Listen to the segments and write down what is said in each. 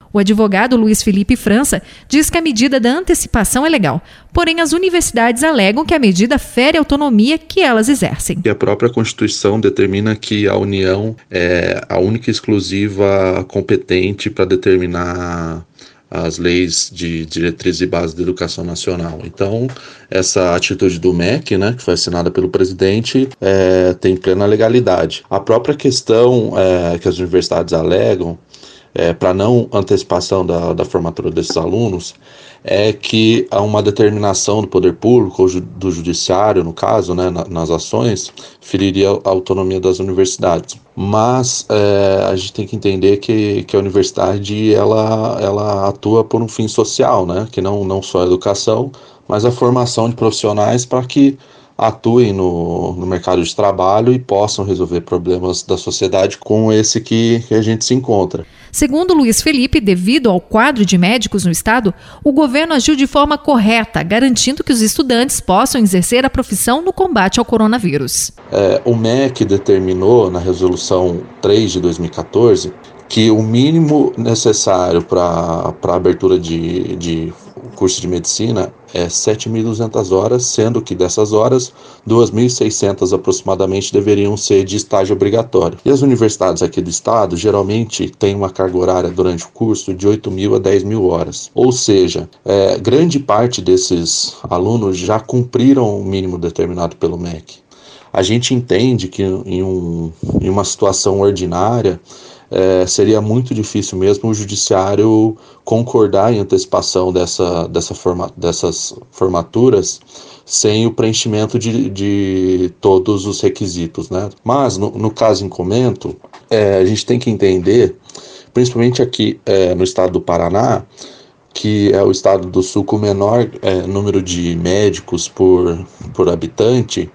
O advogado Luiz Felipe França diz que a medida da antecipação é legal, porém as universidades alegam que a medida fere a autonomia que elas exercem. E a própria Constituição determina que a União é a única e exclusiva competente para determinar as leis de diretrizes e bases da educação nacional. Então, essa atitude do MEC, né, que foi assinada pelo presidente, tem plena legalidade. A própria questão que as universidades alegam para não antecipação da formatura desses alunos é que há uma determinação do poder público, ou do judiciário, no caso, né, nas ações, feriria a autonomia das universidades. Mas a gente tem que entender que a universidade ela atua por um fim social, né, que não só a educação, mas a formação de profissionais para que atuem no mercado de trabalho e possam resolver problemas da sociedade com esse que a gente se encontra. Segundo Luiz Felipe, devido ao quadro de médicos no estado, o governo agiu de forma correta, garantindo que os estudantes possam exercer a profissão no combate ao coronavírus. O MEC determinou, na resolução 3 de 2014, que o mínimo necessário para a abertura de curso de medicina é 7.200 horas, sendo que dessas horas, 2.600 aproximadamente deveriam ser de estágio obrigatório. E as universidades aqui do estado geralmente têm uma carga horária durante o curso de 8.000 a 10.000 horas. Ou seja, grande parte desses alunos já cumpriram o mínimo determinado pelo MEC. A gente entende que em uma situação ordinária, seria muito difícil mesmo o judiciário concordar em antecipação dessas formaturas sem o preenchimento de todos os requisitos, né? Mas, no caso em comento, a gente tem que entender, principalmente aqui no estado do Paraná, que é o estado do Sul com o menor número de médicos por habitante,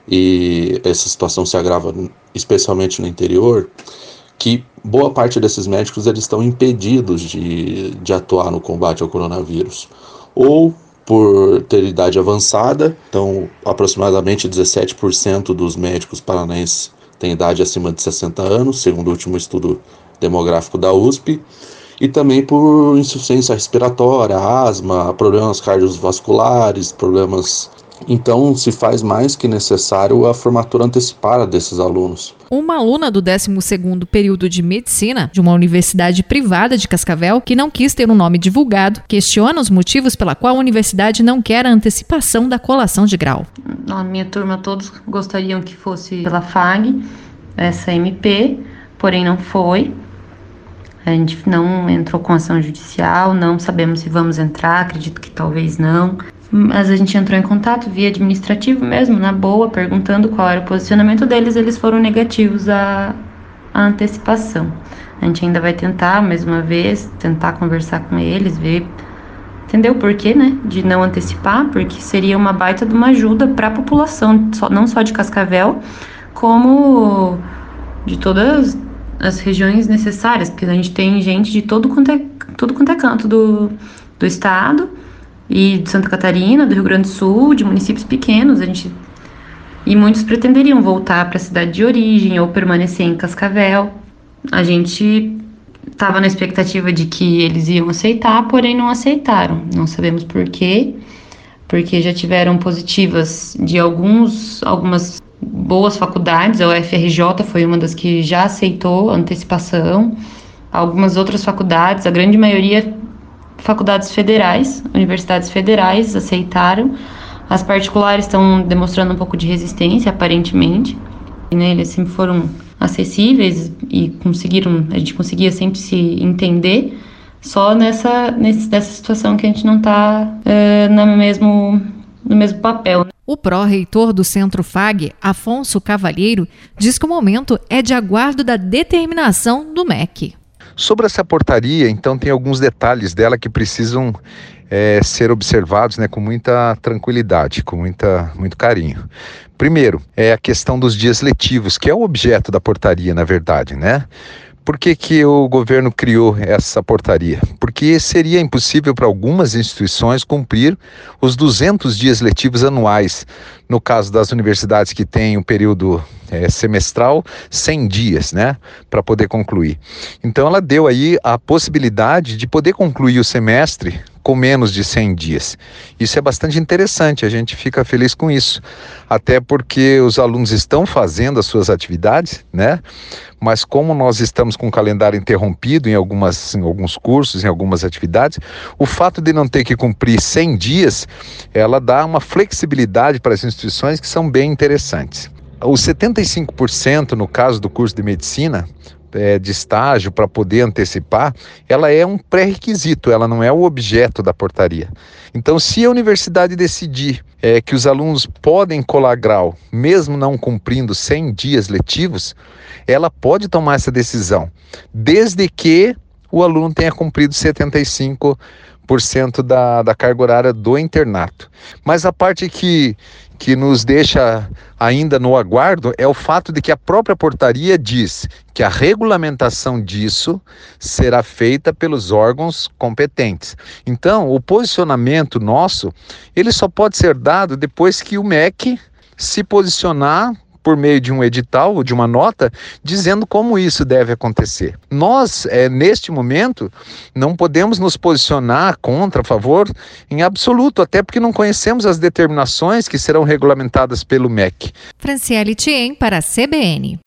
e essa situação se agrava especialmente no interior, que boa parte desses médicos eles estão impedidos de atuar no combate ao coronavírus, ou por ter idade avançada, então aproximadamente 17% dos médicos paranaenses têm idade acima de 60 anos, segundo o último estudo demográfico da USP, e também por insuficiência respiratória, asma, problemas cardiovasculares, problemas. Então, se faz mais que necessário a formatura antecipada desses alunos. Uma aluna do 12º período de medicina de uma universidade privada de Cascavel, que não quis ter um nome divulgado, questiona os motivos pela qual a universidade não quer a antecipação da colação de grau. Na minha turma, todos gostariam que fosse pela FAG, essa MP, porém não foi. A gente não entrou com ação judicial, não sabemos se vamos entrar, acredito que talvez não. Mas a gente entrou em contato via administrativo mesmo, na boa, perguntando qual era o posicionamento deles, eles foram negativos à antecipação. A gente ainda vai tentar, mais uma vez, tentar conversar com eles, ver, entender o porquê, né, de não antecipar, porque seria uma baita de uma ajuda para a população, não só de Cascavel, como de todas as regiões necessárias, porque a gente tem gente de tudo quanto é canto do estado, e de Santa Catarina, do Rio Grande do Sul, de municípios pequenos, e muitos pretenderiam voltar para a cidade de origem ou permanecer em Cascavel. A gente estava na expectativa de que eles iam aceitar, porém não aceitaram. Não sabemos por quê, porque já tiveram positivas de algumas boas faculdades. A UFRJ foi uma das que já aceitou a antecipação. Algumas outras faculdades, a grande maioria faculdades federais, universidades federais aceitaram. As particulares estão demonstrando um pouco de resistência, aparentemente. Né? Eles sempre foram acessíveis e a gente conseguia sempre se entender, só nessa situação que a gente não está no mesmo papel. Né? O pró-reitor do Centro FAG, Afonso Cavalheiro, diz que o momento é de aguardo da determinação do MEC. Sobre essa portaria, então, tem alguns detalhes dela que precisam ser observados, né, com muita tranquilidade, com muito carinho. Primeiro, é a questão dos dias letivos, que é o objeto da portaria, na verdade, né? Por que o governo criou essa portaria? Porque porque seria impossível para algumas instituições cumprir os 200 dias letivos anuais. No caso das universidades que têm um período semestral, 100 dias, né, para poder concluir. Então ela deu aí a possibilidade de poder concluir o semestre com menos de 100 dias. Isso é bastante interessante, a gente fica feliz com isso, até porque os alunos estão fazendo as suas atividades, né? Mas como nós estamos com o calendário interrompido em alguns cursos, em algumas atividades, o fato de não ter que cumprir 100 dias, ela dá uma flexibilidade para as instituições que são bem interessantes. Os 75% no caso do curso de medicina, de estágio para poder antecipar, ela é um pré-requisito, ela não é o objeto da portaria. Então, se a universidade decidir que os alunos podem colar grau, mesmo não cumprindo 100 dias letivos, ela pode tomar essa decisão, desde que o aluno tenha cumprido 75% da carga horária do internato. Mas a parte que nos deixa ainda no aguardo é o fato de que a própria portaria diz que a regulamentação disso será feita pelos órgãos competentes. Então, o posicionamento nosso, ele só pode ser dado depois que o MEC se posicionar por meio de um edital ou de uma nota, dizendo como isso deve acontecer. Nós, neste momento, não podemos nos posicionar contra, a favor, em absoluto, até porque não conhecemos as determinações que serão regulamentadas pelo MEC. Franciele Thiem para a CBN.